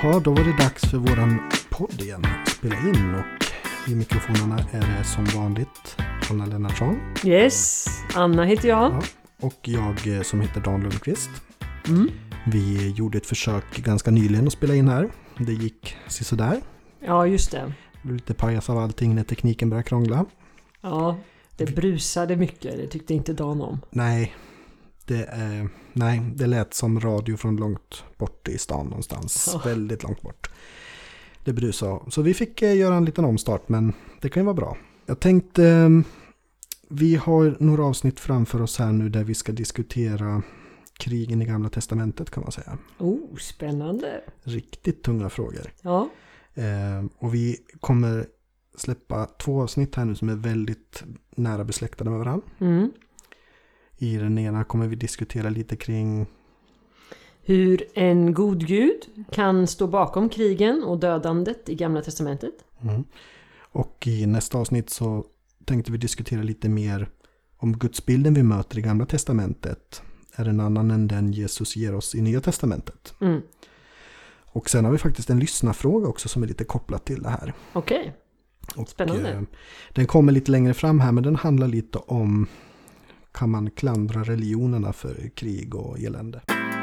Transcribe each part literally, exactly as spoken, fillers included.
Jaha, då var det dags för våran podd igen att spela in, och i mikrofonerna är det som vanligt Anna Lennartsson. Yes, Anna heter jag. Ja, och jag som heter Dan Lundqvist. Mm. Vi gjorde ett försök ganska nyligen att spela in här. Det gick sådär. Ja, just det. Lite pajas av allting när tekniken började krångla. Ja, det brusade mycket. Det tyckte inte Dan om. Nej, det, eh, nej, det lät som radio från långt bort i stan någonstans. Ja. Väldigt långt bort. Det brusade. Så vi fick eh, göra en liten omstart, men det kan ju vara bra. Jag tänkte, eh, vi har några avsnitt framför oss här nu där vi ska diskutera krigen i Gamla testamentet, kan man säga. Oh, spännande. Riktigt tunga frågor. Ja. Eh, och vi kommer släppa två avsnitt här nu som är väldigt nära besläktade med varandra. Mm. I den ena kommer vi diskutera lite kring hur en god Gud kan stå bakom krigen och dödandet i Gamla testamentet. Mm. Och i nästa avsnitt så tänkte vi diskutera lite mer om gudsbilden vi möter i Gamla testamentet är en annan än den Jesus ger oss i Nya testamentet. Mm. Och sen har vi faktiskt en lyssnarfråga också som är lite kopplat till det här. Okej, okay. Spännande. Eh, den kommer lite längre fram här, men den handlar lite om, kan man klandra religionerna för krig och elände?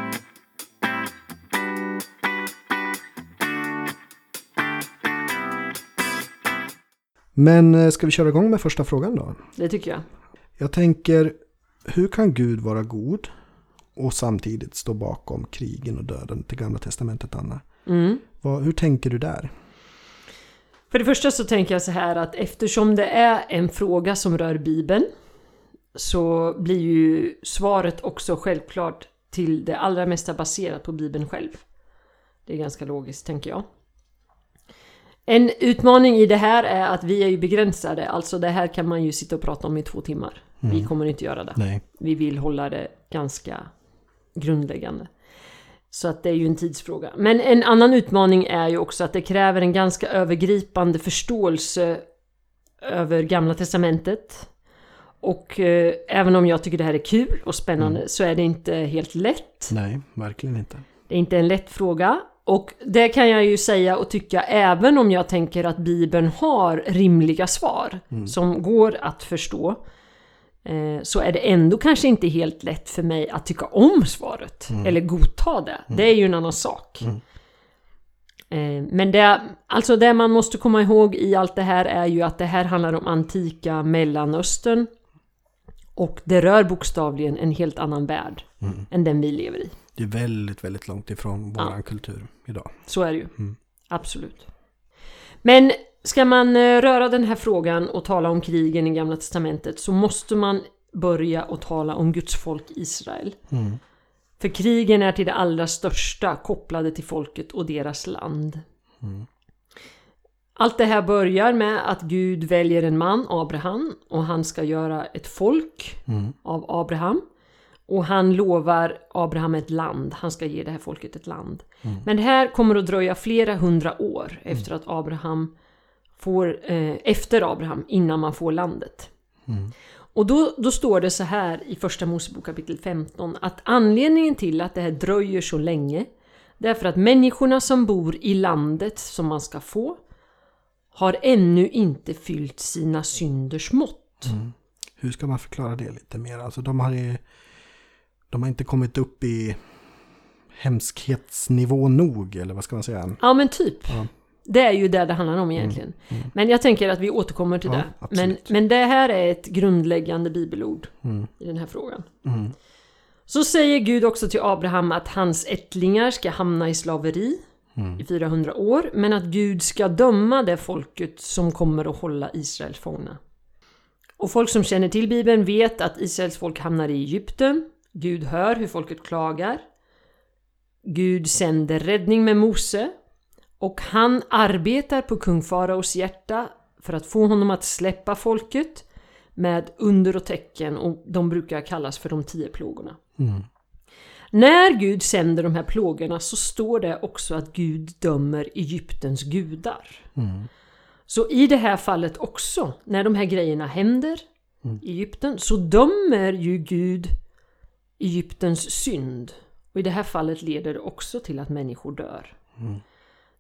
Men ska vi köra igång med första frågan då? Det tycker jag. Jag tänker, hur kan Gud vara god och samtidigt stå bakom krigen och döden till Gamla testamentet, Anna? Mm. Vad, hur tänker du där? För det första så tänker jag så här att eftersom det är en fråga som rör Bibeln så blir ju svaret också självklart till det allra mesta baserat på Bibeln själv. Det är ganska logiskt, tänker jag. En utmaning i det här är att vi är ju begränsade. Alltså det här kan man ju sitta och prata om i två timmar. Mm. Vi kommer inte göra det. Nej. Vi vill hålla det ganska grundläggande. Så att det är ju en tidsfråga. Men en annan utmaning är ju också att det kräver en ganska övergripande förståelse över Gamla testamentet. Och eh, även om jag tycker det här är kul och spännande mm. så är det inte helt lätt. Nej, verkligen inte. Det är inte en lätt fråga. Och det kan jag ju säga och tycka även om jag tänker att Bibeln har rimliga svar mm. som går att förstå. Eh, så är det ändå kanske inte helt lätt för mig att tycka om svaret. Mm. Eller godta det. Mm. Det är ju en annan sak. Mm. Eh, men det, alltså det man måste komma ihåg i allt det här är ju att det här handlar om antika Mellanöstern. Och det rör bokstavligen en helt annan värld mm. än den vi lever i. Det är väldigt, väldigt långt ifrån vår ja. kultur idag. Så är det ju. Mm. Absolut. Men ska man röra den här frågan och tala om krigen i Gamla testamentet så måste man börja och tala om Guds folk Israel. Mm. För krigen är till det allra största kopplade till folket och deras land. Mm. Allt det här börjar med att Gud väljer en man, Abraham, och han ska göra ett folk mm. av Abraham. Och han lovar Abraham ett land. Han ska ge det här folket ett land. Mm. Men det här kommer att dröja flera hundra år efter mm. att Abraham får, eh, efter Abraham, innan man får landet. Mm. Och då, då står det så här i första Mosebok kapitel femton att anledningen till att det här dröjer så länge det är för att människorna som bor i landet som man ska få har ännu inte fyllt sina synders mått. Mm. Hur ska man förklara det lite mer? Alltså de har ju De har inte kommit upp i hemskhetsnivå nog, eller vad ska man säga? Ja, men typ. Ja. Det är ju det det handlar om egentligen. Mm. Mm. Men jag tänker att vi återkommer till ja, det. Men, men det här är ett grundläggande bibelord mm. i den här frågan. Mm. Så säger Gud också till Abraham att hans ättlingar ska hamna i slaveri mm. i fyrahundra år. Men att Gud ska döma det folket som kommer att hålla Israel fångna. Och folk som känner till Bibeln vet att Israels folk hamnar i Egypten. Gud hör hur folket klagar. Gud sänder räddning med Mose. Och han arbetar på kung Faraos hjärta för att få honom att släppa folket med under och tecken. Och de brukar kallas för de tio plågorna. Mm. När Gud sänder de här plågorna så står det också att Gud dömer Egyptens gudar. Mm. Så i det här fallet också, när de här grejerna händer mm. i Egypten, så dömer ju Gud Egyptens synd. Och i det här fallet leder det också till att människor dör. Mm.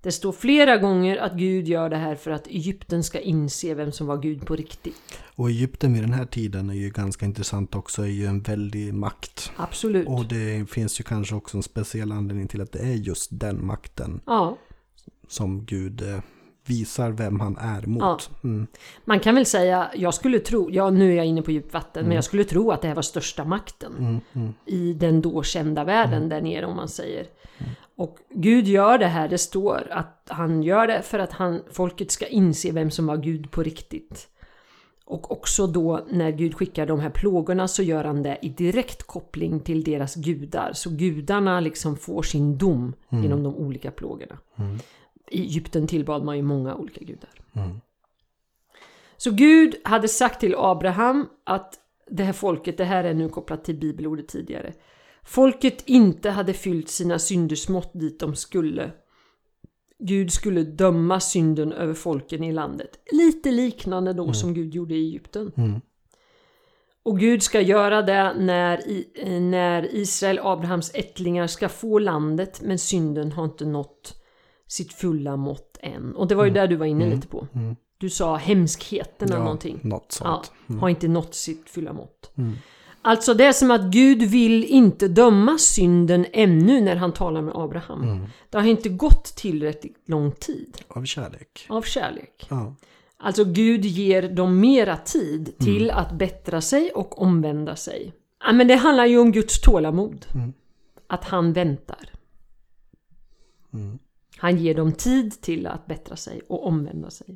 Det står flera gånger att Gud gör det här för att Egypten ska inse vem som var Gud på riktigt. Och Egypten vid den här tiden är ju ganska intressant också, är ju en väldig makt. Absolut. Och det finns ju kanske också en speciell anledning till att det är just den makten ja. som Gud eh, visar vem han är mot. Ja. Mm. Man kan väl säga, jag skulle tro, ja nu är jag inne på djupt vatten, mm. men jag skulle tro att det här var största makten Mm, mm. i den då kända världen Mm. där nere, om man säger. Mm. Och Gud gör det här, det står att han gör det för att han, folket ska inse vem som var Gud på riktigt. Och också då när Gud skickar de här plågorna så gör han det i direkt koppling till deras gudar. Så gudarna liksom får sin dom Mm. genom de olika plågorna. Mm. I Egypten tillbad man ju många olika gudar. Mm. Så Gud hade sagt till Abraham att det här folket, det här är nu kopplat till bibelordet tidigare. Folket inte hade fyllt sina synders mått dit de skulle. Gud skulle döma synden över folken i landet. Lite liknande då mm. som Gud gjorde i Egypten. Mm. Och Gud ska göra det när, när Israel, Abrahams ättlingar, ska få landet. Men synden har inte nått sitt fulla mått än. Och det var ju mm. där du var inne mm. lite på. Mm. Du sa hemskheten eller ja, någonting. Något sånt. Ja, Mm. har inte nått sitt fulla mått. Mm. Alltså det är som att Gud vill inte döma synden ännu när han talar med Abraham. Mm. Det har inte gått tillräckligt lång tid. Av kärlek. Av kärlek. Ja. Alltså Gud ger dem mera tid till Mm. att bättra sig och omvända sig. Ja, men det handlar ju om Guds tålamod. Mm. Att han väntar. Mm. Han ger dem tid till att bättra sig och omvända sig.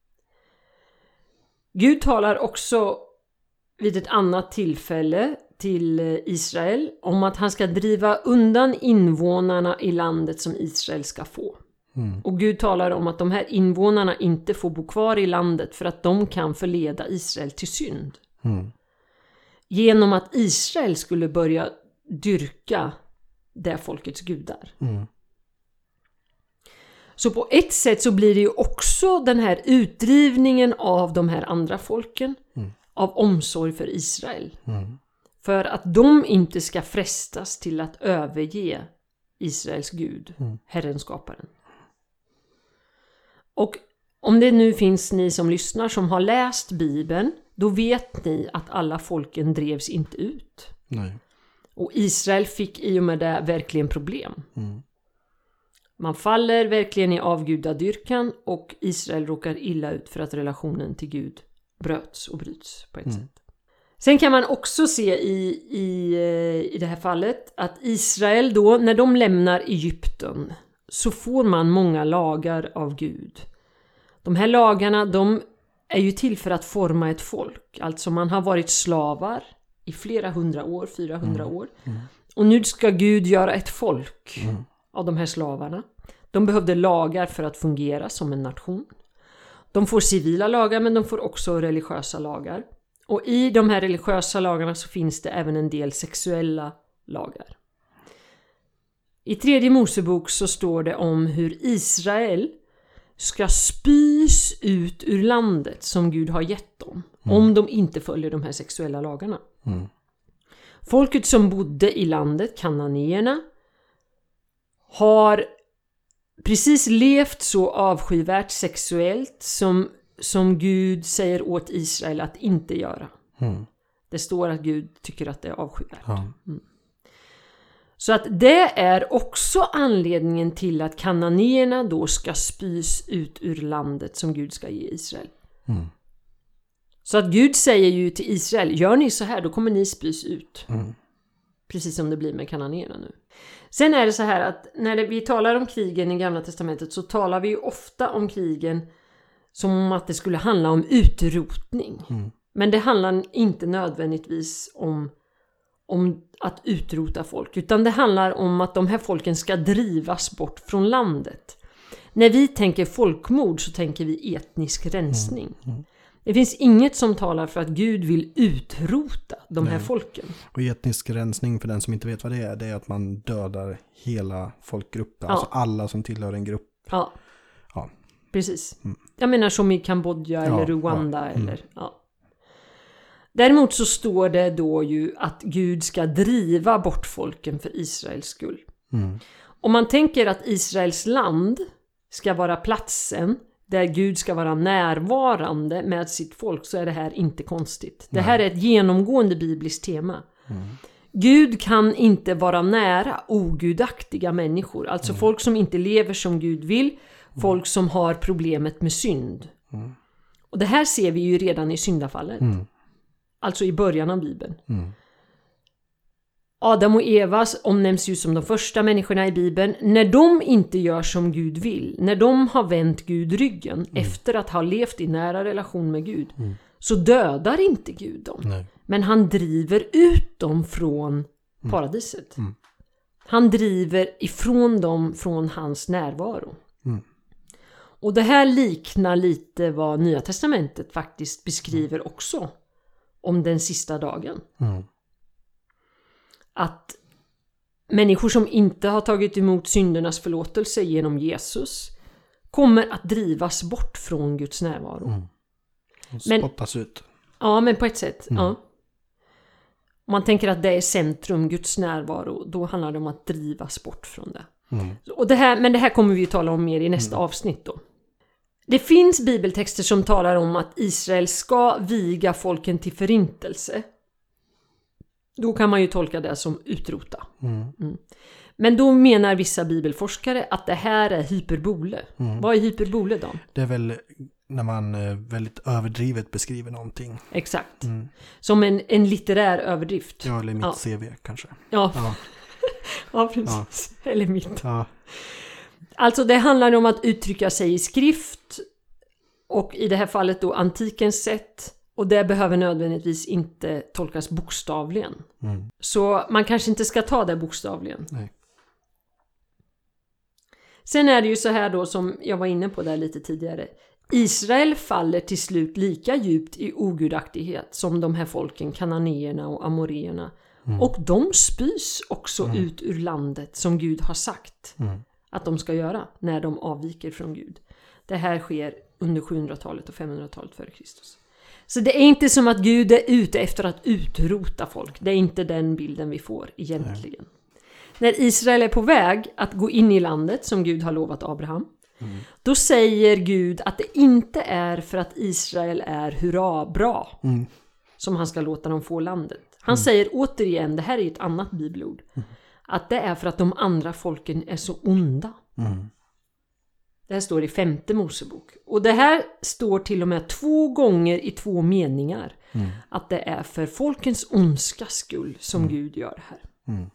Gud talar också vid ett annat tillfälle till Israel om att han ska driva undan invånarna i landet som Israel ska få. Mm. Och Gud talar om att de här invånarna inte får bo kvar i landet för att de kan förleda Israel till synd. Mm. Genom att Israel skulle börja dyrka det folkets gudar. Mm. Så på ett sätt så blir det ju också den här utdrivningen av de här andra folken Mm. av omsorg för Israel. Mm. För att de inte ska frestas till att överge Israels Gud, Mm. Herren skaparen. Och om det nu finns ni som lyssnar som har läst Bibeln, då vet ni att alla folken drevs inte ut. Nej. Och Israel fick i och med det verkligen problem. Mm. Man faller verkligen i avgudadyrkan och Israel råkar illa ut för att relationen till Gud bröts och bryts på ett Mm. sätt. Sen kan man också se i, i, i det här fallet att Israel då, när de lämnar Egypten, så får man många lagar av Gud. De här lagarna, de är ju till för att forma ett folk. Alltså man har varit slavar i flera hundra år, fyra hundra Mm. år. Mm. Och nu ska Gud göra ett folk Mm. av de här slavarna. De behövde lagar för att fungera som en nation. De får civila lagar, men de får också religiösa lagar. Och i de här religiösa lagarna så finns det även en del sexuella lagar. I tredje Mosebok så står det om hur Israel ska spys ut ur landet som Gud har gett dem. Mm. Om de inte följer de här sexuella lagarna. Mm. Folket som bodde i landet, kananéerna, har precis levt så avskyvärt sexuellt som, som Gud säger åt Israel att inte göra. Mm. Det står att Gud tycker att det är avskyvärt. Ja. Mm. Så att det är också anledningen till att kananéerna då ska spys ut ur landet som Gud ska ge Israel. Mm. Så att Gud säger ju till Israel, gör ni så här då kommer ni spys ut. Mm. Precis som det blir med kananéerna nu. Sen är det så här att när det, vi talar om krigen i Gamla testamentet så talar vi ju ofta om krigen som om att det skulle handla om utrotning. Mm. Men det handlar inte nödvändigtvis om, om att utrota folk. Utan det handlar om att de här folken ska drivas bort från landet. När vi tänker folkmord så tänker vi etnisk rensning. Mm. Mm. Det finns inget som talar för att Gud vill utrota de Nej. här folken. Och etnisk rensning, för den som inte vet vad det är, det är att man dödar hela folkgruppen. Ja. Alltså alla som tillhör en grupp. Ja, Ja. precis. Mm. Jag menar som i Kambodja Ja, eller Rwanda. ja, mm. Eller, ja. Däremot så står det då ju att Gud ska driva bort folken för Israels skull. Mm. Om man tänker att Israels land ska vara platsen där Gud ska vara närvarande med sitt folk, så är det här inte konstigt. Det här är ett genomgående bibliskt tema. Mm. Gud kan inte vara nära ogudaktiga människor. Alltså mm. folk som inte lever som Gud vill. Mm. Folk som har problemet med synd. Mm. Och det här ser vi ju redan i syndafallet. Mm. Alltså i början av Bibeln. Mm. Adam och Eva omnämns ju som de första människorna i Bibeln. När de inte gör som Gud vill, när de har vänt Gud ryggen mm. efter att ha levt i nära relation med Gud, mm. så dödar inte Gud dem. Nej. Men han driver ut dem från mm. paradiset. Mm. Han driver ifrån dem från hans närvaro. Mm. Och det här liknar lite vad Nya testamentet faktiskt beskriver mm. också om den sista dagen. Mm. Att människor som inte har tagit emot syndernas förlåtelse genom Jesus kommer att drivas bort från Guds närvaro. Mm. Och spottas men, ut. Ja, men på ett sätt. Mm. Ja. Om man tänker att det är centrum, Guds närvaro, då handlar det om att drivas bort från det. Mm. Och det här, men det här kommer vi ju tala om mer i nästa mm. avsnitt då. Det finns bibeltexter som talar om att Israel ska viga folken till förintelse. Då kan man ju tolka det som utrota. Mm. Mm. Men då menar vissa bibelforskare att det här är hyperbole. Mm. Vad är hyperbole då? Det är väl när man väldigt överdrivet beskriver någonting. Exakt. Mm. Som en, en litterär överdrift. Ja, eller mitt ja. C V kanske. Ja, ja. ja precis. Ja. Eller mitt. Ja. Alltså det handlar om att uttrycka sig i skrift. Och i det här fallet då antikens sätt. Och det behöver nödvändigtvis inte tolkas bokstavligen. Mm. Så man kanske inte ska ta det bokstavligen. Nej. Sen är det ju så här då som jag var inne på där lite tidigare. Israel faller till slut lika djupt i ogudaktighet som de här folken, kananéerna och amoreerna. Mm. Och de spys också mm. ut ur landet som Gud har sagt mm. att de ska göra när de avviker från Gud. Det här sker under sjuhundratalet och femhundratalet före Kristus. Så det är inte som att Gud är ute efter att utrota folk. Det är inte den bilden vi får egentligen. Nej. När Israel är på väg att gå in i landet som Gud har lovat Abraham. Mm. Då säger Gud att det inte är för att Israel är hurra bra. Mm. Som han ska låta dem få landet. Han mm. säger återigen, det här är ett annat bibelord. Mm. Att det är för att de andra folken är så onda. Mm. Det här står i femte Mosebok. Och det här står till och med två gånger i två meningar. Mm. Att det är för folkens ondska skull som mm. Gud gör det här. Mm.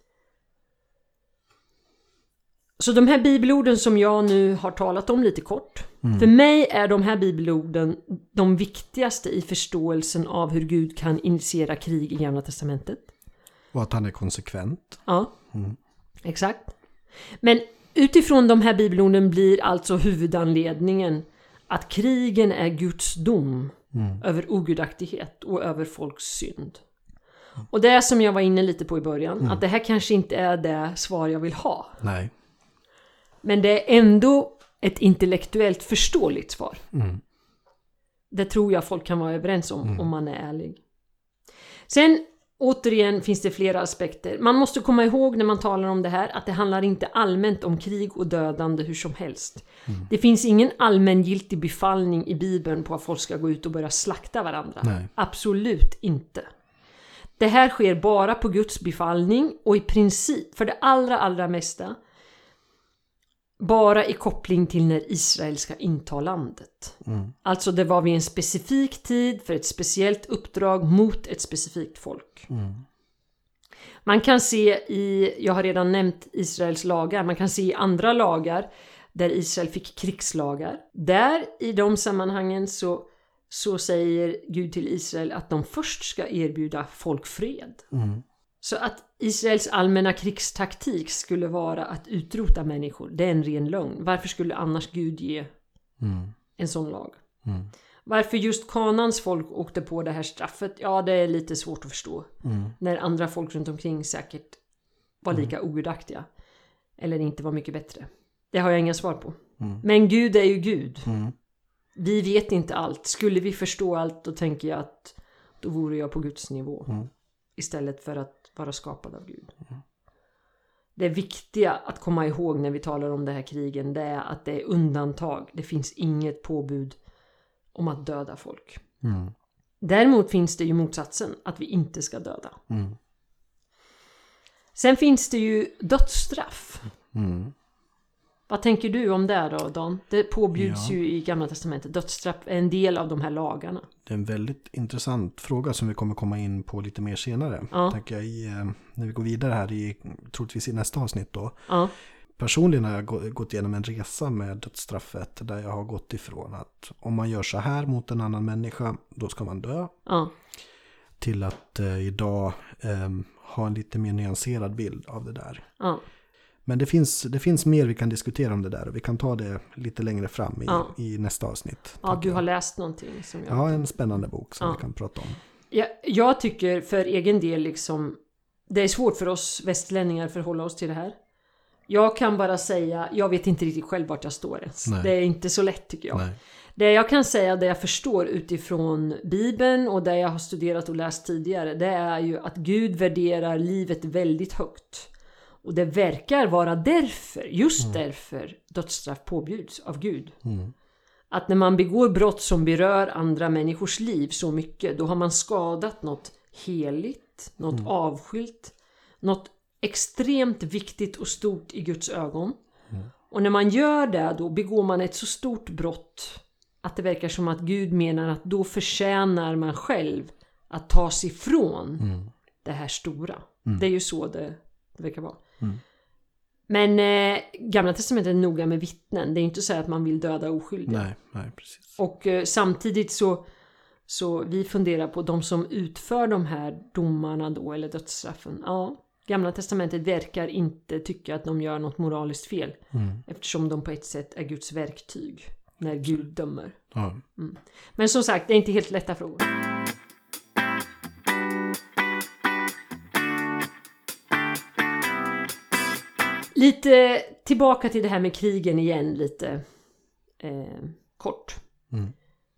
Så de här bibelorden som jag nu har talat om lite kort. Mm. För mig är de här bibelorden de viktigaste i förståelsen av hur Gud kan initiera krig i Gamla testamentet. Och att han är konsekvent. Ja, mm. exakt. Men utifrån de här bibelorden blir alltså huvudanledningen att krigen är Guds dom mm. över ogudaktighet och över folks synd. Mm. Och det är som jag var inne lite på i början, mm. att det här kanske inte är det svar jag vill ha. Nej. Men det är ändå ett intellektuellt förståeligt svar. Mm. Det tror jag folk kan vara överens om, mm. om man är ärlig. Sen återigen finns det flera aspekter. Man måste komma ihåg när man talar om det här att det handlar inte allmänt om krig och dödande hur som helst. Mm. Det finns ingen allmängiltig befallning i Bibeln på att folk ska gå ut och börja slakta varandra. Nej. Absolut inte. Det här sker bara på Guds befallning och i princip för det allra allra mesta bara i koppling till när Israel ska inta landet. Mm. Alltså det var vid en specifik tid för ett speciellt uppdrag mot ett specifikt folk. Mm. Man kan se i, jag har redan nämnt Israels lagar, man kan se i andra lagar där Israel fick krigslagar. Där i de sammanhangen så, så säger Gud till Israel att de först ska erbjuda folk fred. Mm. Så att Israels allmänna krigstaktik skulle vara att utrota människor, det är en ren lögn. Varför skulle annars Gud ge mm. en sån lag? Mm. Varför just Kanans folk åkte på det här straffet? Ja, det är lite svårt att förstå. Mm. När andra folk runt omkring säkert var lika mm. ogudaktiga. Eller inte var mycket bättre. Det har jag inga svar på. Mm. Men Gud är ju Gud. Mm. Vi vet inte allt. Skulle vi förstå allt, då tänker jag att då vore jag på Guds nivå. Mm. Istället för att vara skapad av Gud. Mm. det viktiga att komma ihåg när vi talar om det här krigen, det är att det är undantag. Det finns inget påbud om att döda folk. Mm. Däremot finns det ju motsatsen, att vi inte ska döda. Mm. Sen finns det ju dödsstraff. Mm. Vad tänker du om det då, Dan? Det påbjuds Ja. ju i Gamla testamentet. Dödsstraff är en del av de här lagarna. Det är en väldigt intressant fråga som vi kommer komma in på lite mer senare. Ja. Tänker jag i, eh, när vi går vidare här i, troligtvis i nästa avsnitt då. Ja. Personligen har jag gå- gått igenom en resa med dödsstraffet där jag har gått ifrån att om man gör så här mot en annan människa, då ska man dö. Ja. Till att eh, idag eh, ha en lite mer nyanserad bild av det där. Ja. Men det finns, det finns mer vi kan diskutera om det där och vi kan ta det lite längre fram i, Ja. i nästa avsnitt. Ja, du jag. har läst någonting som jag... Ja, en spännande bok som Ja. vi kan prata om. Jag, jag tycker för egen del liksom, det är svårt för oss västlänningar att förhålla oss till det här. Jag kan bara säga, jag vet inte riktigt själv vart jag står ens. Nej. Det är inte så lätt tycker jag. Nej. Det jag kan säga, det jag förstår utifrån Bibeln och det jag har studerat och läst tidigare, det är ju att Gud värderar livet väldigt högt. Och det verkar vara därför, just Mm. därför, dödsstraff påbjuds av Gud. Mm. Att när man begår brott som berör andra människors liv så mycket, då har man skadat något heligt, något Mm. avskilt, något extremt viktigt och stort i Guds ögon. Mm. Och när man gör det, då begår man ett så stort brott att det verkar som att Gud menar att då förtjänar man själv att ta sig ifrån Mm. det här stora. Mm. Det är ju så det, det verkar vara. Mm. Men eh, Gamla testamentet är noga med vittnen. Det är inte så att man vill döda oskyldiga. Nej, nej, precis. Och eh, samtidigt så, så vi funderar på de som utför de här domarna då, eller dödsstraffen. Ja, Gamla testamentet verkar inte tycka att de gör något moraliskt fel. Mm. Eftersom de på ett sätt är Guds verktyg när Gud dömer. Ja. Mm. Men som sagt, det är inte helt lätta frågor. Lite tillbaka till det här med krigen igen lite eh, kort. Mm.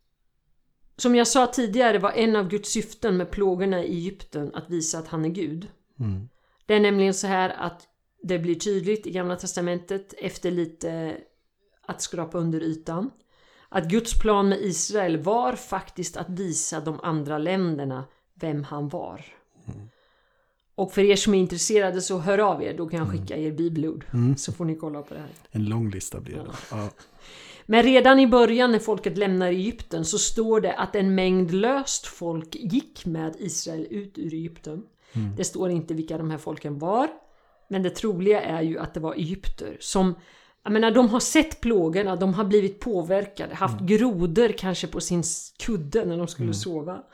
Som jag sa tidigare var en av Guds syften med plågorna i Egypten att visa att han är Gud. Mm. Det är nämligen så här att det blir tydligt i Gamla testamentet efter lite att skrapa under ytan. Att Guds plan med Israel var faktiskt att visa de andra länderna vem han var. Mm. Och för er som är intresserade så hör av er, då kan jag skicka er bibelord. Mm. Så får ni kolla på det här. En lång lista blir det. Ja. Ja. Men redan i början när folket lämnar Egypten så står det att en mängd löst folk gick med Israel ut ur Egypten. Mm. Det står inte vilka de här folken var. Men det troliga är ju att det var egypter som, jag menar, de har sett plågorna, de har blivit påverkade, haft grodor kanske på sin kudde när de skulle Mm. sova. Mm.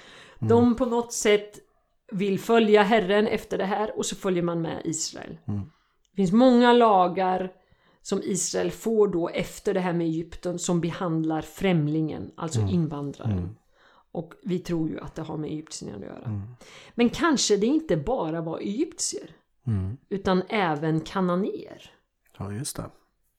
De på något sätt vill följa Herren efter det här och så följer man med Israel. Mm. Det finns många lagar som Israel får då efter det här med Egypten som behandlar främlingen, alltså Mm. invandraren. Mm. Och vi tror ju att det har med egyptierna att göra. Mm. Men kanske det inte bara var egyptier, Mm. utan även kananéer. Ja, just det.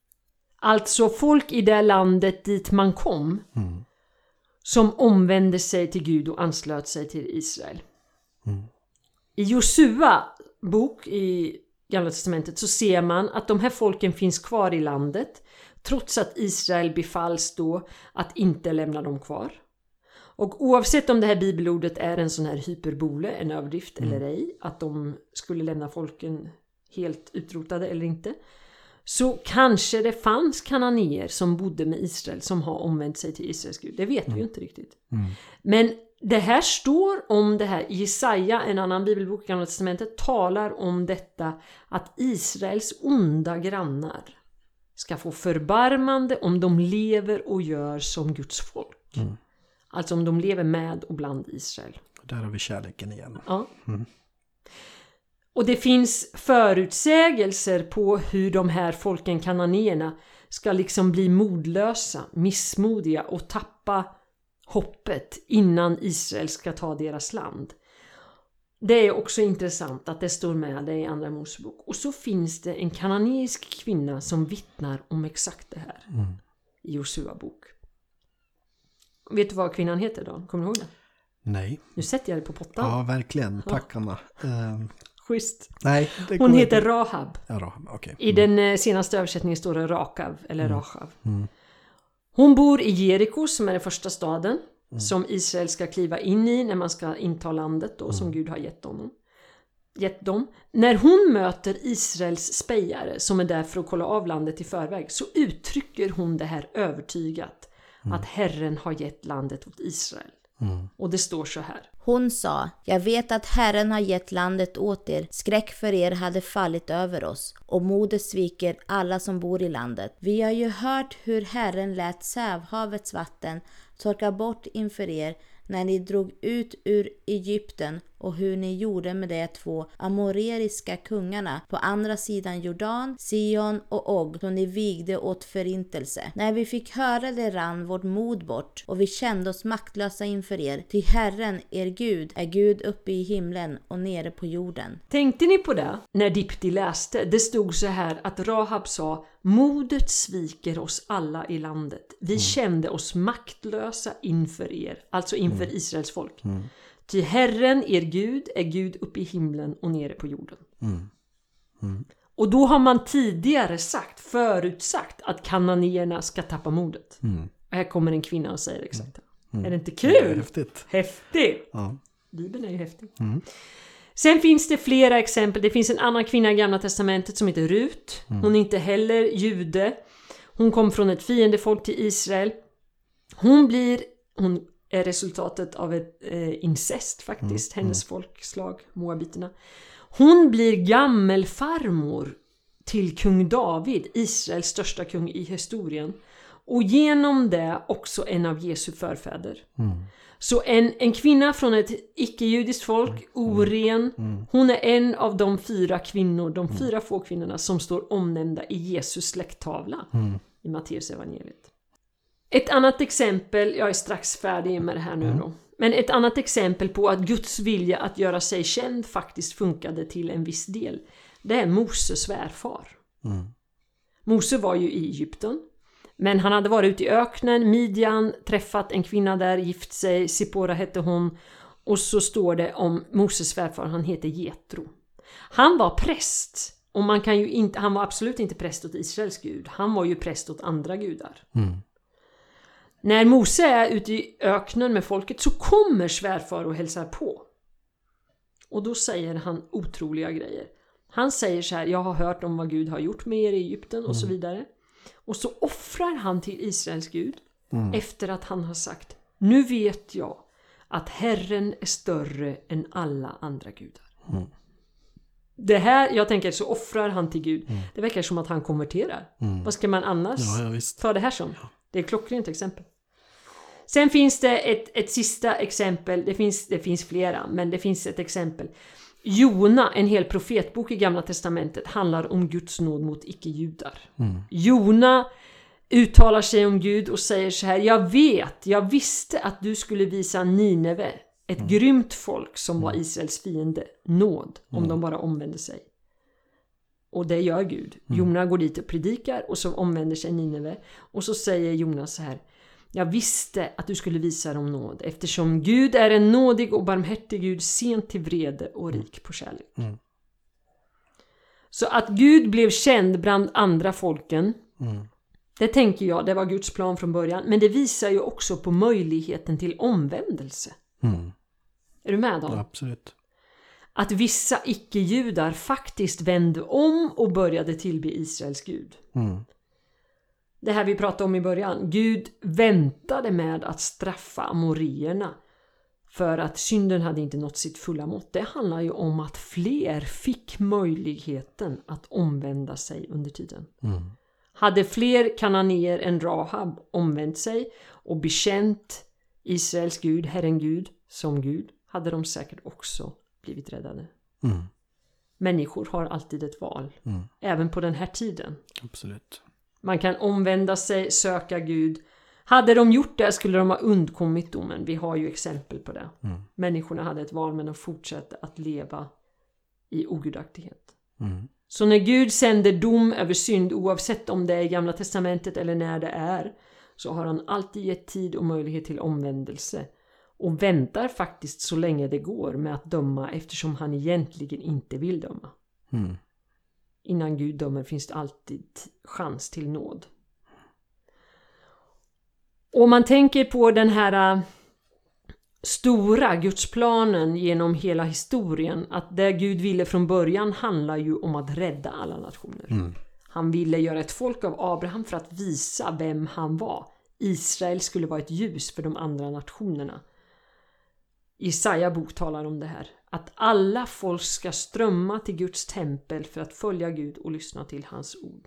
Alltså folk i det landet dit man kom Mm. som omvände sig till Gud och anslöt sig till Israel. Mm. I Josua bok i Gamla testamentet så ser man att de här folken finns kvar i landet trots att Israel befalls då att inte lämna dem kvar. Och oavsett om det här bibelordet är en sån här hyperbole, en överdrift Mm. eller ej, att de skulle lämna folken helt utrotade eller inte, så kanske det fanns kananéer som bodde med Israel som har omvänt sig till Israels Gud. Det vet vi ju inte riktigt. Mm. Men det här står om det här. Jesaja, en annan bibelbok i Gamla testamentet, talar om detta att Israels onda grannar ska få förbarmande om de lever och gör som Guds folk. Mm. Alltså om de lever med och bland Israel. Där har vi kärleken igen. Ja. Mm. Och det finns förutsägelser på hur de här folken kananéerna ska liksom bli modlösa, missmodiga och tappa hoppet innan Israel ska ta deras land. Det är också intressant att det står med det i Andra Mosebok. Och så finns det en kananeisk kvinna som vittnar om exakt det här Mm. i Josua bok. Vet du vad kvinnan heter då? Kommer du ihåg det? Nej. Nu sätter jag det på pottan. Ja, verkligen. Tack Anna. Eh, Schysst. Nej, det Hon kommer heter inte. Rahab. Ja, Rahab, okej. I den eh, senaste översättningen står det Rakav eller Mm. Rachav. Mm. Hon bor i Jeriko som är den första staden som Israel ska kliva in i när man ska inta landet då, som Gud har gett honom. Gett dem. När hon möter Israels spejare som är där för att kolla av landet i förväg, så uttrycker hon det här övertygat att Herren har gett landet åt Israel. Mm. Och det står så här. Hon sa, jag vet att Herren har gett landet åt er, skräck för er hade fallit över oss, och modet sviker alla som bor i landet. Vi har ju hört hur Herren lät Sävhavets vatten torka bort inför er när ni drog ut ur Egypten, och hur ni gjorde med de två amoreriska kungarna på andra sidan Jordan, Sion och Og, som ni vigde åt förintelse. När vi fick höra det rann vårt mod bort, och vi kände oss maktlösa inför er, ty Herren, er Gud, är Gud uppe i himlen och nere på jorden. Tänkte ni på det när Dipti läste? Det stod så här att Rahab sa, modet sviker oss alla i landet. Vi mm. kände oss maktlösa inför er, alltså inför mm. Israels folk. Mm. Ty Herren, er Gud, är Gud uppe i himlen och nere på jorden. Mm. Mm. Och då har man tidigare sagt, förutsagt att kananéerna ska tappa modet. Mm. Och här kommer en kvinna och säger exakt det. Mm. Är det inte kul? Det är häftigt. Häftigt. Ja. Bibeln är ju häftig. Mm. Sen finns det flera exempel. Det finns en annan kvinna i Gamla testamentet som heter Rut. Mm. Hon är inte heller jude. Hon kom från ett fiendefolk till Israel. Hon blir... Hon är resultatet av ett eh, incest faktiskt. Mm. Hennes mm. folkslag, moabiterna. Hon blir gammelfarmor till kung David, Israels största kung i historien. Och genom det också en av Jesu förfäder. Mm. Så en, en kvinna från ett icke-judiskt folk, oren, mm. hon är en av de fyra kvinnor, de fyra få kvinnorna som står omnämnda i Jesus släkttavla mm. i Matteus evangeliet. Ett annat exempel, jag är strax färdig med det här nu mm. då. Men ett annat exempel på att Guds vilja att göra sig känd faktiskt funkade till en viss del. Det är Moses svärfar. Mm. Mose var ju i Egypten. Men han hade varit ute i öknen, Midjan, träffat en kvinna där, gift sig, Sipora hette hon. Och så står det om Moses svärfar, han heter Jetro. Han var präst. Och man kan ju inte, han var absolut inte präst åt Israels gud. Han var ju präst åt andra gudar. Mm. När Mose är ute i öknen med folket så kommer svärfar och hälsar på. Och då säger han otroliga grejer. Han säger så här, jag har hört om vad Gud har gjort med er i Egypten och mm. så vidare. Och så offrar han till Israels Gud mm. efter att han har sagt, nu vet jag att Herren är större än alla andra gudar. Mm. Det här, jag tänker, så offrar han till Gud. Mm. Det verkar som att han konverterar. Mm. Vad ska man annars ja, ja, visst. ta det här som? Ja. Det är ett klockrent exempel. Sen finns det ett, ett sista exempel. Det finns, det finns flera, men det finns ett exempel. Jona, en hel profetbok i Gamla testamentet, handlar om Guds nåd mot icke-judar. Mm. Jona uttalar sig om Gud och säger så här, jag vet, jag visste att du skulle visa Nineve, ett mm. grymt folk som mm. var Israels fiende, nåd, om mm. de bara omvände sig. Och det gör Gud. Mm. Jona går dit och predikar och så omvänder sig Nineve. Och så säger Jona så här, jag visste att du skulle visa dem nåd, eftersom Gud är en nådig och barmhärtig Gud, sent till vrede och rik på kärlek. Mm. Så att Gud blev känd bland andra folken, mm. det tänker jag, det var Guds plan från början. Men det visar ju också på möjligheten till omvändelse. Mm. Är du med då? Ja, absolut. Att vissa icke-judar faktiskt vände om och började tillbe Israels Gud. Mm. Det här vi pratade om i början. Gud väntade med att straffa amorierna för att synden hade inte nått sitt fulla mått. Det handlar ju om att fler fick möjligheten att omvända sig under tiden. Mm. Hade fler kananéer än Rahab omvänt sig och bekänt Israels Gud, Herren Gud, som Gud, hade de säkert också blivit räddade. Mm. Människor har alltid ett val. Mm. Även på den här tiden. Absolut. Man kan omvända sig, söka Gud. Hade de gjort det skulle de ha undkommit domen. Vi har ju exempel på det. Mm. Människorna hade ett val, men de fortsatte att leva i ogudaktighet. Mm. Så när Gud sänder dom över synd, oavsett om det är i Gamla testamentet eller när det är, så har han alltid gett tid och möjlighet till omvändelse. Och väntar faktiskt så länge det går med att döma eftersom han egentligen inte vill döma. Mm. Innan Gud dömer finns det alltid chans till nåd. Och man tänker på den här uh, stora Gudsplanen genom hela historien. Att det Gud ville från början handlar ju om att rädda alla nationer. Mm. Han ville göra ett folk av Abraham för att visa vem han var. Israel skulle vara ett ljus för de andra nationerna. Jesaja bok talar om det här. Att alla folk ska strömma till Guds tempel för att följa Gud och lyssna till hans ord.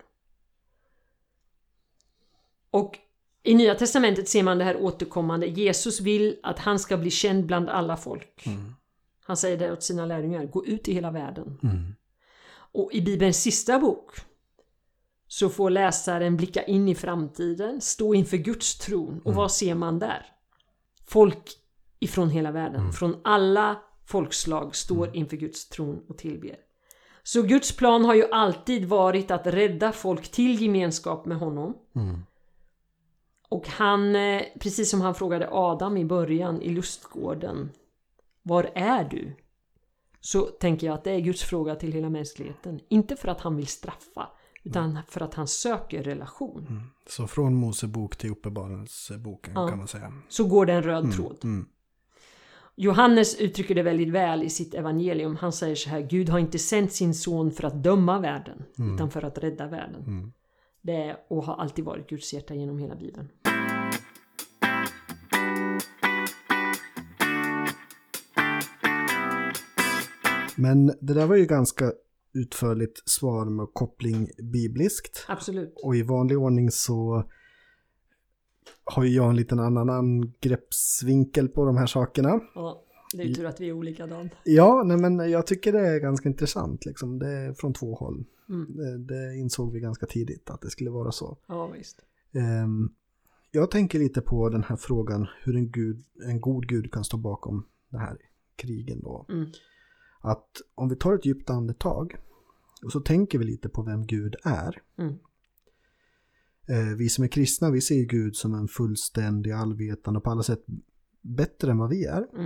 Och i Nya testamentet ser man det här återkommande. Jesus vill att han ska bli känd bland alla folk. Mm. Han säger det åt sina lärjungar. Gå ut i hela världen. Mm. Och i Bibelns sista bok så får läsaren blicka in i framtiden. Stå inför Guds tron. Och mm. vad ser man där? Folk ifrån hela världen. Mm. Från alla folkslag står mm. inför Guds tron och tillber. Så Guds plan har ju alltid varit att rädda folk till gemenskap med honom. Mm. Och han, precis som han frågade Adam i början i lustgården. Var är du? Så tänker jag att det är Guds fråga till hela mänskligheten. Inte för att han vill straffa. Utan mm. för att han söker relation. Mm. Så från Mosebok till Uppenbarelseboken ja. kan man säga. Så går det en röd mm. tråd. Mm. Johannes uttrycker det väldigt väl i sitt evangelium. Han säger så här. Gud har inte sänt sin son för att döma världen. Mm. Utan för att rädda världen. Mm. Det är och har alltid varit Guds hjärta genom hela Bibeln. Men det där var ju ganska utförligt svar med koppling bibliskt. Absolut. Och i vanlig ordning så har ju jag en liten annan angreppsvinkel på de här sakerna. Ja, det är ju tur att vi är olika dan. Ja, nej, men jag tycker det är ganska intressant. Liksom. Det är från två håll. Mm. Det, det insåg vi ganska tidigt att det skulle vara så. Ja, visst. Um, jag tänker lite på den här frågan hur en, gud, en god Gud kan stå bakom det här krigen då. Mm. Att om vi tar ett djupt andetag och så tänker vi lite på vem Gud är. Mm. Eh, vi som är kristna, vi ser Gud som en fullständig, allvetande och på alla sätt bättre än vad vi är. Mm.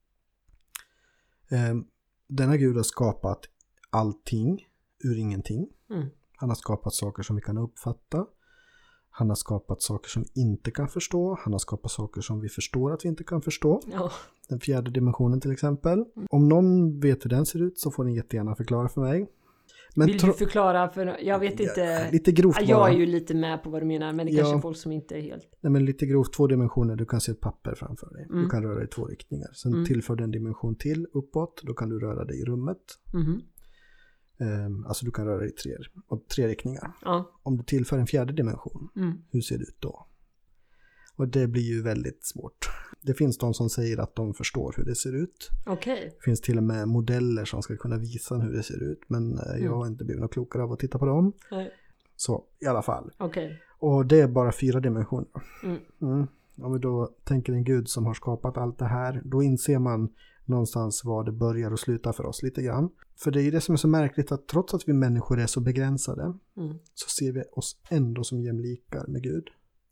Eh, denna Gud har skapat allting ur ingenting. Mm. Han har skapat saker som vi kan uppfatta. Han har skapat saker som vi inte kan förstå. Han har skapat saker som vi förstår att vi inte kan förstå. Ja. Den fjärde dimensionen till exempel. Mm. Om någon vet hur den ser ut så får ni jättegärna förklara för mig. Men Vill du förklara? För jag vet inte. Ja, lite grovt bara. Jag är ju lite med på vad du menar. Men det ja. kanske är folk som inte är helt. Nej, men lite grovt, två dimensioner. Du kan se ett papper framför dig. Mm. Du kan röra dig i två riktningar. Sen mm. tillför du en dimension till uppåt. Då kan du röra dig i rummet. Mm. Um, alltså du kan röra dig i tre, och tre riktningar. Ja. Om du tillför en fjärde dimension. Mm. Hur ser det ut då? Och det blir ju väldigt svårt. Det finns de som säger att de förstår hur det ser ut. Okay. Det finns till och med modeller som ska kunna visa hur det ser ut. Men mm. jag har inte blivit något klokare av att titta på dem. Nej. Så i alla fall. Okay. Och det är bara fyra dimensioner. Mm. Mm. Om vi då tänker en Gud som har skapat allt det här. Då inser man någonstans var det börjar och slutar för oss lite grann. För det är ju det som är så märkligt att trots att vi människor är så begränsade. Mm. Så ser vi oss ändå som jämlikar med Gud.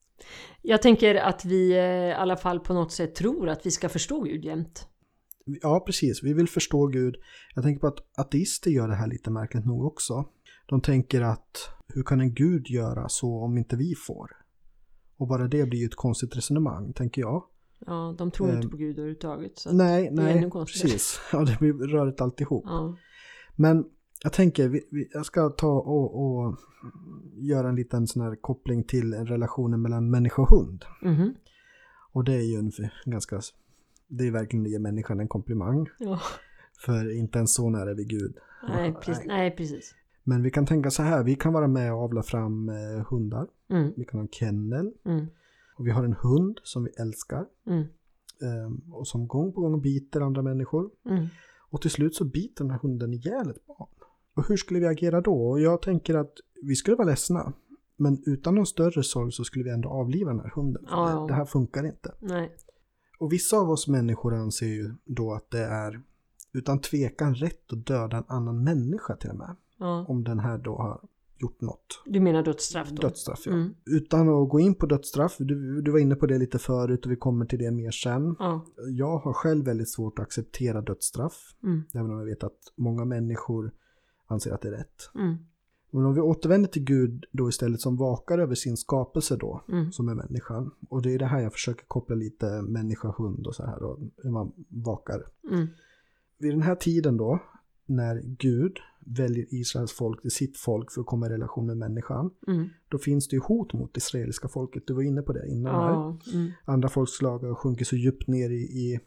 Jag tänker att vi i alla fall på något sätt tror att vi ska förstå Gud jämt. Ja, precis. Vi vill förstå Gud. Jag tänker på att ateister gör det här lite märkligt nog också. De tänker att hur kan en Gud göra så om inte vi får? Och bara det blir ju ett konstigt resonemang, tänker jag. Ja, de tror eh, inte på Gud överhuvudtaget. Så nej, nej, precis. Ja, det blir rörigt alltihop. Ja. Men jag tänker, vi, vi, jag ska ta och, och göra en liten sån här koppling till relationen mellan människa och hund. Mm-hmm. Och det är ju en ganska, det är verkligen att ge människan en komplimang. Ja. För inte ens så nära vid Gud. Nej, precis. Nej, precis. Men vi kan tänka så här, vi kan vara med och avla fram eh, hundar. Mm. Vi kan ha en kennel. Mm. Och vi har en hund som vi älskar. Mm. Um, och som gång på gång biter andra människor. Mm. Och till slut så biter den här hunden ihjäl ett barn. Och hur skulle vi agera då? Och jag tänker att vi skulle vara ledsna. Men utan någon större sorg så skulle vi ändå avliva den här hunden. För ja, ja. Det, det här funkar inte. Nej. Och vissa av oss människor anser ju då att det är utan tvekan rätt att döda en annan människa till och med. Ja. Om den här då har gjort något. Du menar dödsstraff då? Dödsstraff, ja. Mm. Utan att gå in på dödsstraff, du, du var inne på det lite förut och vi kommer till det mer sen. Ja. Jag har själv väldigt svårt att acceptera dödsstraff. Mm. Även om jag vet att många människor anser att det är rätt. Mm. Men om vi återvänder till Gud då istället som vakar över sin skapelse då, mm. som är människan. Och det är det här jag försöker koppla lite människa-hund och så här då, hur man vakar. Mm. Vid den här tiden då, när Gud väljer Israels folk till sitt folk för att komma i relation med människan, mm. då finns det ju hot mot det israeliska folket. Du var inne på det innan ja. här. Mm. Andra folkslag har sjunkit så djupt ner i, i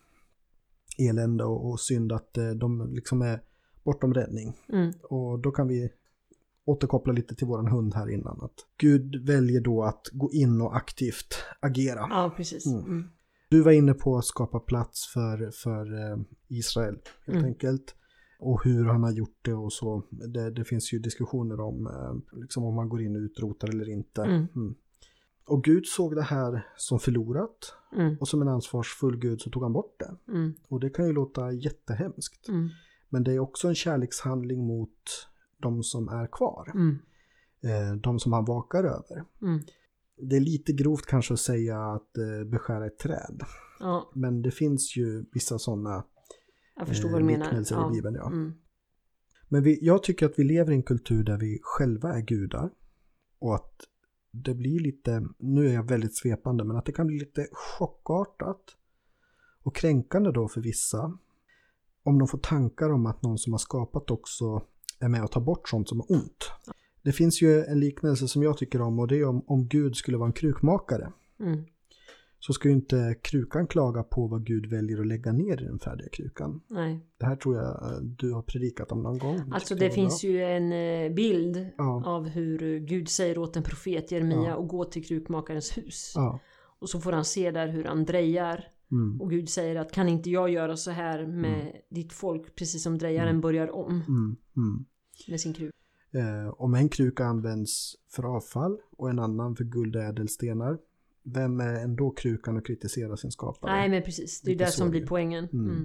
elände och, och synd att de liksom är bortom räddning. Mm. Och då kan vi återkoppla lite till våran hund här innan. Att Gud väljer då att gå in och aktivt agera. Ja, precis. Mm. Mm. Du var inne på att skapa plats för, för Israel helt mm. enkelt. Och hur han har gjort det och så. Det, det finns ju diskussioner om liksom om man går in och utrotar eller inte. Mm. Mm. Och Gud såg det här som förlorat. Mm. Och som en ansvarsfull Gud så tog han bort det. Mm. Och det kan ju låta jättehemskt. Mm. Men det är också en kärlekshandling mot de som är kvar. Mm. Eh, de som han vakar över. Mm. Det är lite grovt kanske att säga att eh, beskära ett träd. Ja. Men det finns ju vissa sådana jag förstår eh, vad du menar. Ja. I Bibeln, ja. Mm. Men vi, jag tycker att vi lever i en kultur där vi själva är gudar. Och att det blir lite, nu är jag väldigt svepande, men att det kan bli lite chockartat och kränkande då för vissa. Om de får tankar om att någon som har skapat också är med och tar bort sånt som är ont. Det finns ju en liknelse som jag tycker om och det är om, om Gud skulle vara en krukmakare. Mm. Så ska ju inte krukan klaga på vad Gud väljer att lägga ner i den färdiga krukan. Nej. Det här tror jag du har predikat om någon gång. Alltså det finns bra. ju en bild ja. av hur Gud säger åt en profet Jeremia ja. att gå till krukmakarens hus. Ja. Och så får han se där hur han drejar. Mm. Och Gud säger att kan inte jag göra så här med mm. ditt folk precis som drejaren mm. börjar om mm. Mm. med sin kruka. Eh, om en kruka används för avfall och en annan för guld och ädelstenar, vem är ändå krukan att kritisera sin skapare? Nej men precis, det är det som blir poängen. Mm. Mm.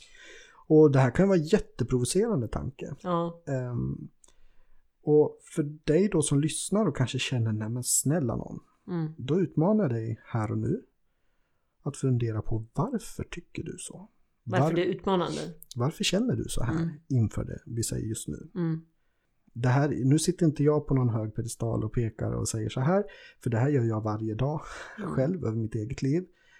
Och det här kan vara jätteprovocerande tanke. Ja. Eh, och för dig då som lyssnar och kanske känner, nej men snälla någon, mm. då utmanar jag dig här och nu att fundera på varför tycker du så? Varför Var, det är utmanande? Varför känner du så här mm. inför det vi säger just nu? Mm. Det här, nu sitter inte jag på någon hög pedestal och pekar och säger så här, för det här gör jag varje dag mm. själv över mitt eget liv.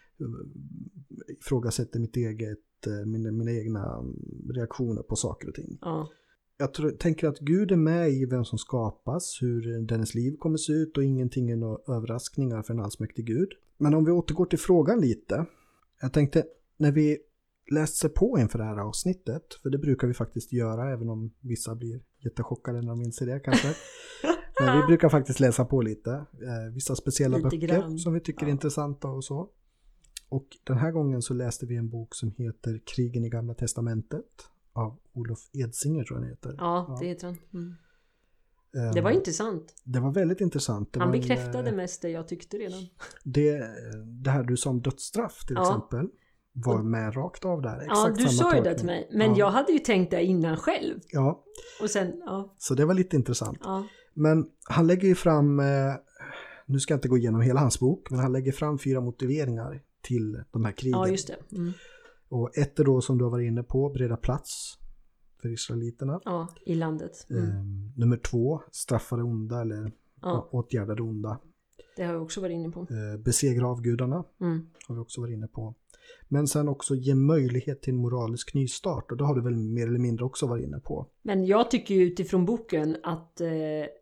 Ifrågasätter mitt eget, mina, mina egna reaktioner på saker och ting. Ja. Jag tror, tänker att Gud är med i vem som skapas, hur dennes liv kommer se ut och ingenting är några överraskningar för en allsmäktig Gud. Men om vi återgår till frågan lite. Jag tänkte, när vi läste på inför det här avsnittet, för det brukar vi faktiskt göra även om vissa blir jättechockade när de inser det kanske. Men vi brukar faktiskt läsa på lite. Eh, vissa speciella lite böcker grann. Som vi tycker ja. är intressanta och så. Och den här gången så läste vi en bok som heter Krigen i Gamla Testamentet av Olof Edsinger tror jag den heter. Ja, ja. det heter han. Mm. Um, det var intressant. Det var väldigt intressant. Det han var bekräftade en, mest det jag tyckte redan. Det, det här du sa om dödsstraff till ja. exempel var med rakt av där. Exakt ja, du samma sa ju det till mig. Men ja. jag hade ju tänkt det innan själv. Ja. Och sen, ja. Så det var lite intressant. Ja. Men han lägger ju fram, eh, nu ska jag inte gå igenom hela hans bok, men han lägger fram fyra motiveringar till de här krigen. Ja, just det. Mm. Och ett är då som du har varit inne på, bereda plats för israeliterna. Ja, i landet. Mm. Eh, nummer två, straffa det onda eller ja. åtgärda det onda. Det har jag också varit inne på. Eh, besegra avgudarna mm. har vi också varit inne på. Men sen också ge möjlighet till en moralisk nystart. Och det har du väl mer eller mindre också varit inne på. Men jag tycker ju utifrån boken att eh,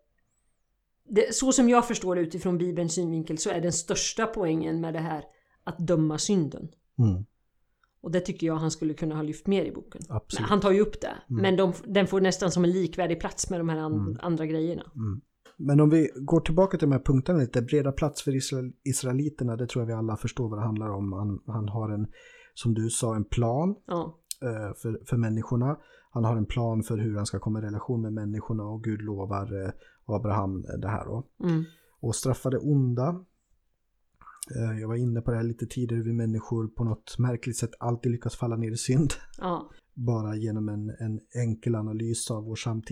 det, så som jag förstår det utifrån Bibelns synvinkel så är den största poängen med det här att döma synden. Mm. Och det tycker jag han skulle kunna ha lyft mer i boken. Absolut. Han tar ju upp det. Mm. Men de, den får nästan som en likvärdig plats med de här and, mm. andra grejerna. Mm. Men om vi går tillbaka till de här punkterna lite, breda plats för Israel, israeliterna, det tror jag vi alla förstår vad det handlar om. Han, han har en, som du sa, en plan ja. eh, för, för människorna. Han har en plan för hur han ska komma i relation med människorna och Gud lovar eh, Abraham det här då. Mm. Och straffa det onda. Eh, jag var inne på det här lite tidigare, vi människor på något märkligt sätt alltid lyckas falla ner i synd. Ja. Bara genom en, en enkel analys av vår samtid.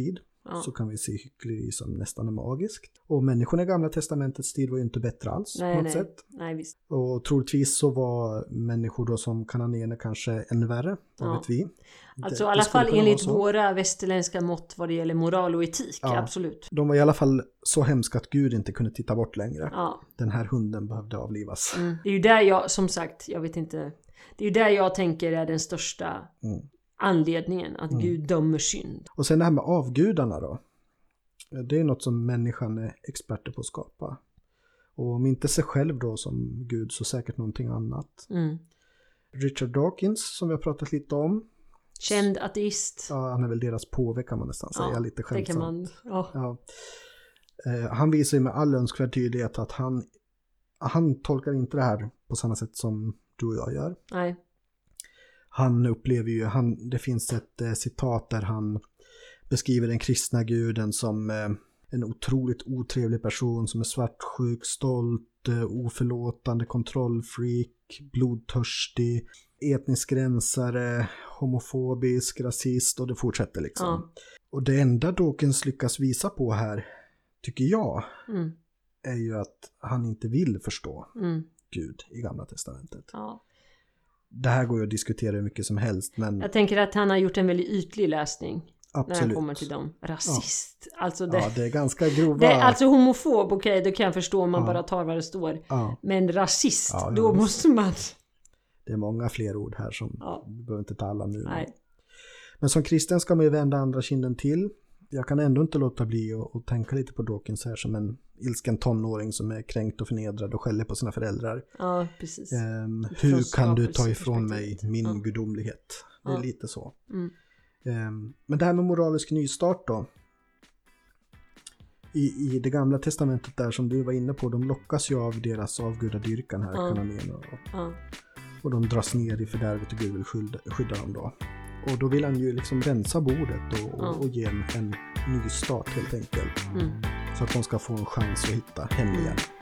Ja. så kan vi se hyckleri som nästan är magiskt. Och människorna i Gamla testamentets tid var ju inte bättre alls nej, på något nej. sätt. Nej, visst. Och troligtvis så var människor då som kananéerna kanske ännu värre, vad Ja. vet vi. Alltså Det- i alla det skulle fall kunna vara enligt så. våra västerländska mått vad det gäller moral och etik, Ja. absolut. De var i alla fall så hemska att Gud inte kunde titta bort längre. Ja. Den här hunden behövde avlivas. Mm. Det är ju där jag, som sagt, jag vet inte. Det är ju där jag tänker är den största Mm. anledningen, att Mm. Gud dömer synd. Och sen det här med avgudarna då. Det är något som människan är experter på att skapa. Och om inte sig själv då som Gud så säkert någonting annat. Mm. Richard Dawkins som vi har pratat lite om. Känd ateist. Ja, han är väl deras påve kan man nästan säga, Ja, lite det skämtsamt. kan man. Ja. Ja. Eh, han visar ju med all önskvärd tydlighet att han, han tolkar inte det här på samma sätt som du och jag gör. Nej. Han upplever ju, han, det finns ett eh, citat där han beskriver den kristna guden som eh, en otroligt otrevlig person som är svartsjuk, stolt, eh, oförlåtande, kontrollfreak, blodtörstig, etnisk gränsare, homofobisk, rasist och det fortsätter liksom. Ja. Och det enda Dawkins lyckas visa på här, tycker jag, Mm. är ju att han inte vill förstå Mm. Gud i Gamla testamentet. Ja. Det här går ju att diskutera hur mycket som helst, men Jag tänker att han har gjort en väldigt ytlig läsning. När han absolut. kommer till dem. Rasist. Ja. Alltså det... Ja, det är ganska grova... Det, alltså homofob, okej, okay, då kan jag förstå om man Ja. bara tar vad det står. Ja, Men rasist, Ja, då ja, måste man... det är många fler ord här som Ja. vi behöver inte ta alla nu. Nej. Men som kristen ska man ju vända andra kinden till. Jag kan ändå inte låta bli att, att tänka lite på Dawkins här som en ilsken tonåring som är kränkt och förnedrad och skäller på sina föräldrar. Ja, precis. Ehm, Utifrån hur kan du ta ifrån skapelseperspektivet. mig min Ja. gudomlighet? Det är Ja. lite så. Mm. Ehm, men det här med moralisk nystart då. I, I det gamla testamentet där som du var inne på, de lockas ju av deras avgudadyrkan här, Ja. kananéerna. Och, Ja. och de dras ner i fördärvet och Gud vill skydda, skydda dem då. Och då vill han ju liksom rensa bordet och, och, Ja. och ge en, en ny start helt enkelt. Mm. Så att de ska få en chans att hitta hem igen.